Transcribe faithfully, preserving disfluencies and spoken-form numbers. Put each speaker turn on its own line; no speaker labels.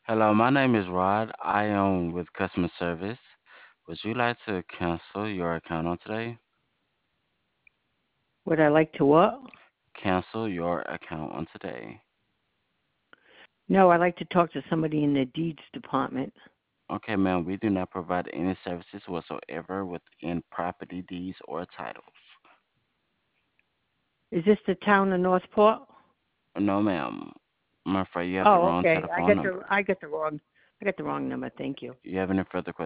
Hello, my name is Rod. I am with customer service. Would you like to cancel your account on today?
Would I like to what?
Cancel your account on today.
No, I'd like to talk to somebody in the deeds department.
Okay, ma'am, we do not provide any services whatsoever within property deeds or titles.
Is this the town of Northport?
No, ma'am. I'm afraid you have the
Oh,
wrong
okay. I
telephone
got the
number.
I got the wrong I got the wrong number. Thank you.
You have any further questions?